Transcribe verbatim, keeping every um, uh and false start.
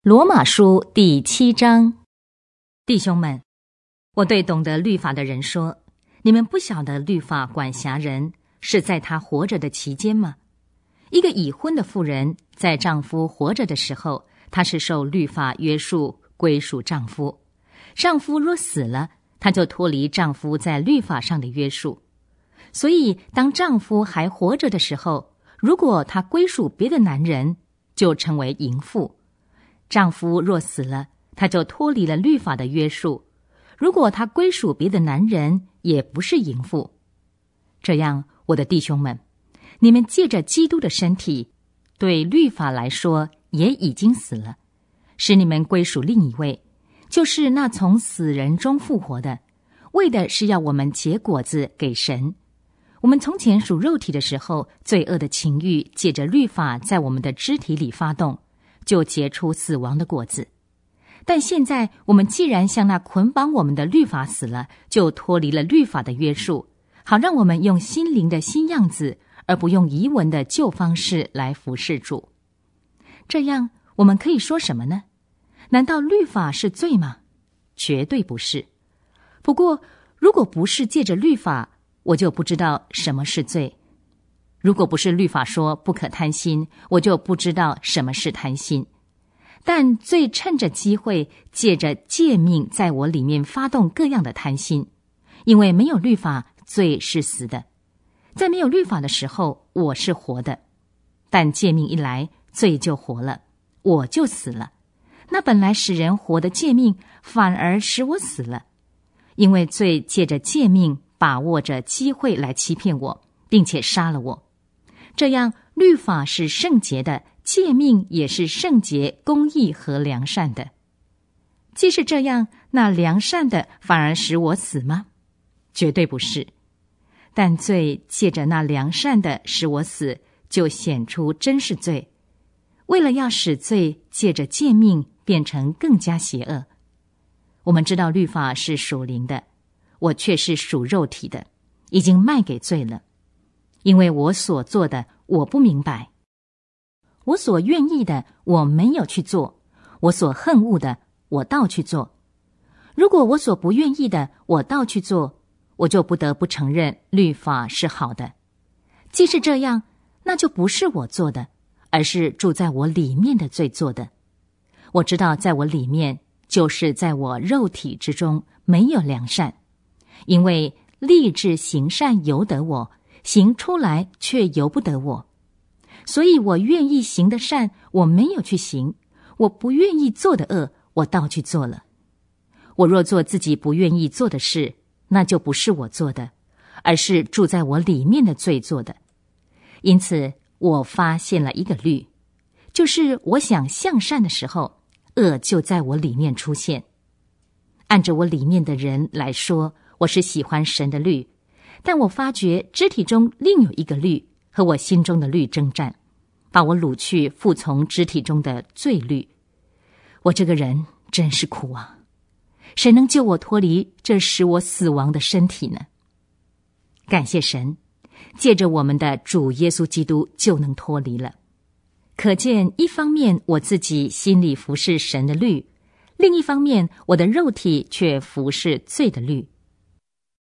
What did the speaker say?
罗马书第七章。弟兄们，我对懂得律法的人说，你们不晓得律法管辖人是在他活着的期间吗？一个已婚的妇人在丈夫活着的时候，她是受律法约束，归属丈夫。丈夫若死了，她就脱离丈夫在律法上的约束。所以当丈夫还活着的时候，如果她归属别的男人，就成为淫妇。丈夫若死了，她就脱离了律法的约束。如果她归属别的男人，也不是淫妇。这样，我的弟兄们，你们借着基督的身体，对律法来说也已经死了，使你们归属另一位，就是那从死人中复活的，为的是要我们结果子给神。我们从前属肉体的时候，罪恶的情欲借着律法在我们的肢体里发动，就结出死亡的果子。但现在我们既然向那捆绑我们的律法死了，就脱离了律法的约束，好让我们用心灵的新样子，而不用遗文的旧方式来服侍主。这样我们可以说什么呢？难道律法是罪吗？绝对不是。不过如果不是借着律法，我就不知道什么是罪。如果不是律法说不可贪心，我就不知道什么是贪心。但罪趁着机会，借着诫命在我里面发动各样的贪心。因为没有律法，罪是死的。在没有律法的时候，我是活的。但诫命一来，罪就活了，我就死了。那本来使人活的诫命，反而使我死了。因为罪借着诫命，把握着机会来欺骗我，并且杀了我。这样，律法是圣洁的，诫命也是圣洁、公义和良善的。既是这样，那良善的反而使我死吗？绝对不是。但罪借着那良善的使我死，就显出真是罪。为了要使罪借着诫命变成更加邪恶。我们知道律法是属灵的，我却是属肉体的，已经卖给罪了。因为我所做的，我不明白；我所愿意的，我没有去做；我所恨恶的，我倒去做。如果我所不愿意的，我倒去做，我就不得不承认律法是好的。既是这样，那就不是我做的，而是住在我里面的罪做的。我知道在我里面，就是在我肉体之中没有良善，因为立志行善由得我，行出来却由不得我。所以我愿意行的善，我没有去行；我不愿意做的恶，我倒去做了。我若做自己不愿意做的事，那就不是我做的，而是住在我里面的罪做的。因此我发现了一个律，就是我想向善的时候，恶就在我里面出现。按着我里面的人来说，我是喜欢神的律，但我发觉肢体中另有一个律和我心中的律征战，把我掳去服从肢体中的罪律。我这个人真是苦啊！谁能救我脱离这使我死亡的身体呢？感谢神，借着我们的主耶稣基督就能脱离了。可见一方面我自己心里服侍神的律，另一方面我的肉体却服侍罪的律。